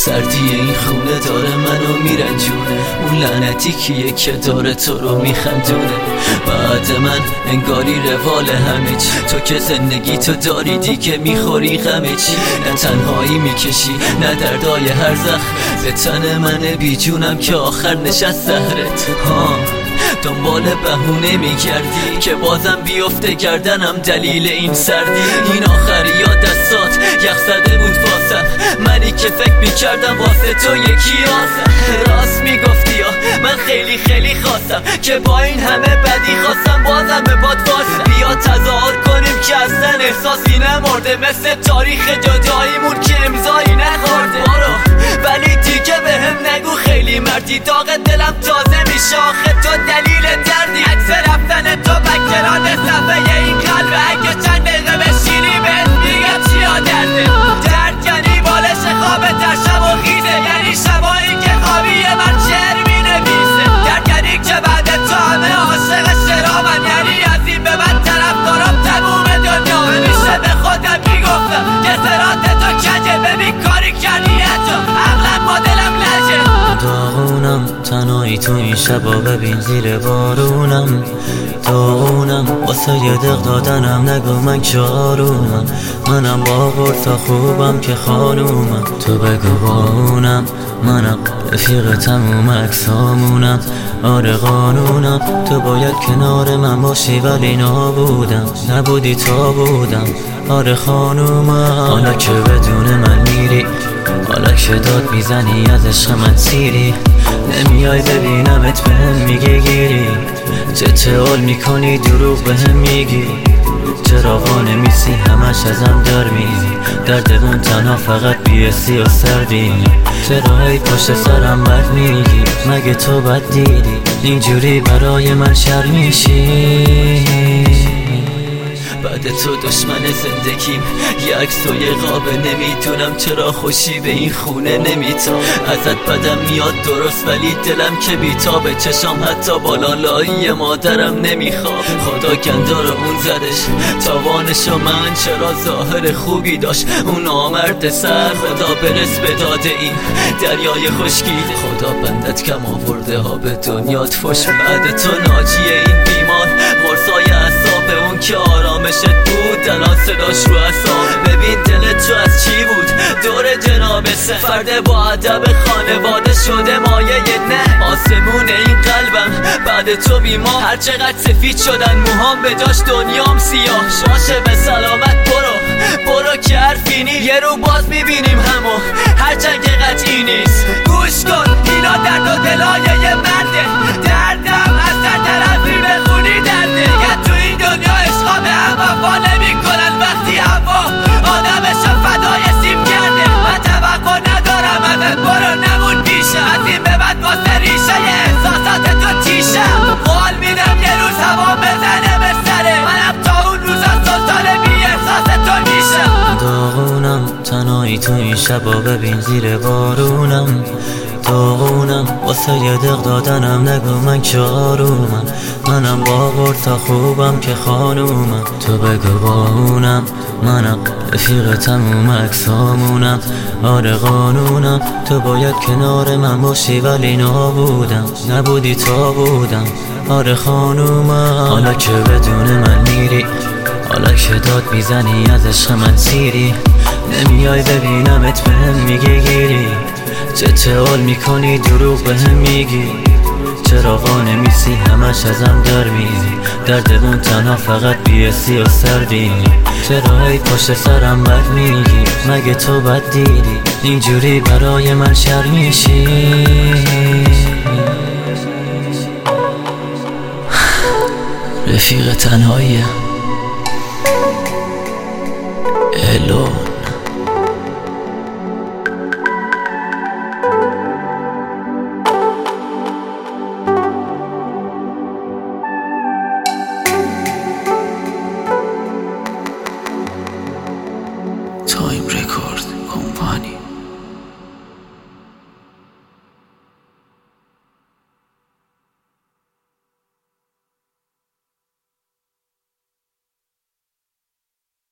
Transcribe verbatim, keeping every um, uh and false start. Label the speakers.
Speaker 1: سردی این خونه داره منو میرنجونه، اون لعنتی کیه که داره تو رو میخندونه. بعد من انگاری روال همه چی، تو که زندگی تو داری دیگه میخوری غمه چی. نه تنهایی میکشی نه دردای هر زخم، به تن من بیجونم که آخر نشست زهرت. ها دنبال بهونه میگردی که بازم بیفته گردنم دلیل این سردی. این آخری یا دستات یخ زده بود واسم، منی که فکر میکردم واسه تو یکی آسم. راست میگفتی یا من خیلی خیلی خواستم که با این همه بدی خواستم بازم به باد واسم. بیا تظاهر کنیم که اصلا احساسی نمرده، مثل تاریخ جداییمون که امضایی نخورده. بارو ولی دیگه به هم نگو خیلی مردی، داغ دلم تازه میشه آخه تو دلیل دردی. عکس رفتن تو بکران صفحه این قلب، اگه چند دقیقه بشینی بهت میگم چیا درده. درد یعنی بالش خوابه در شب و خیزه، یعنی شبایی که خوابیه من شعر مینویسه. درد یعنی که بعد تو همه عاشق شرابن، یعنی از این به من طرف دارم تموم دنیا. همیشه به خودم میگفتم که سرات تو کجه، ببین کاری کردی تو عقلم با دلم لجه.
Speaker 2: داغونم تنهایی تو این شبا، ببین زیر بارونم داغونم واسه یه دق دادنم، نگو من که آرومم. منم با غرصا خوبم که خانومم، تو بگو باونم منم رفیق تموم اکسامونم. آره قانونم تو باید کنار من باشی ولی نابودم، نبودی تا بودم. آره خانومم حالا که بدون من میری، حالا که داد میزنی از عشق من سیری، نمیای ببینمت بهم میگی گیری، چه تعال میکنی دروغ بهم میگی. چرا نمیسی همش ازم در میزی، دردمون تنها فقط بیسی و سردی. چرا هی پشت سرم بد میگی، مگه تو بد دیدی اینجوری برای من شر میشی.
Speaker 1: بعد تو دشمن زندگیم یه عکس و یه قابه، نمیدونم چرا خوشی به این خونه نمیتام. ازت بدم میاد درست ولی دلم که بیتابه، چشام حتی بالالایی مادرم نمیخواب. خدا گندارمون زدش تاوانشو، من چرا ظاهر خوبی داشت اون آمرد سر. خدا برس به داده این دریای خشکیده، خدا بندت کم آورده ها به دنیات فش. بعد تو ناجیه این بیمار غرصای اعصاب، اون که آرامشت بود الان صداش رو اعصاب. ببین دلت تو از چی بود دور جناب سن، فرد با ادب خانواده شده مایه نه. آسمون این قلبم بعد تو بیمار، هر چقدر سفید شدن موهام به جاش دنیام سیاه. شاشه به سلامت برو برو که حرفی نیست، یه رو باز میبینیم همو هرچند که قطعی نیست. گوش کن اینا درد و دلای یه مرده، دردم از در طرفی بخونی درده. یه تو این دنیا عشقا به هم وفا نمی کنن، وقتی هوا آدمشو فدای سیم کرده. من توقع ندارم ازت برو نمون پیشه، از این به بعد واسه ریشه احساسات تو تیشه. قول میدم یه روز هوا بزنه به سره، منم تا اون روزا سلطان بی احساس تو میشه.
Speaker 2: داغونم تنهایی تو این شبا، ببین زیر بارونم داغونم واسه یه دق دادنم، نگو من که آرومم. منم با غرصا خوبم که خانومم، تو بگو باونم منم رفیق تموم اکسامونم. آره قانونم تو باید کنار من باشی ولی نابودم، نبودی تا بودم. آره خانومم حالا که بدون من میری، حالا که داد میزنی از عشق من سیری، نمیای ببینمت بهم میگی گیری، چه تعال میکنی دروغ بهم میگی. چرا نمیسی همش ازم در میزی، دردمون تنها فقط بیسی و سردی. چرا هی پشت سرم بد میگی، مگه تو بد دیدی اینجوری برای من شر میشی.
Speaker 1: رفیق تنهاییم الو. Time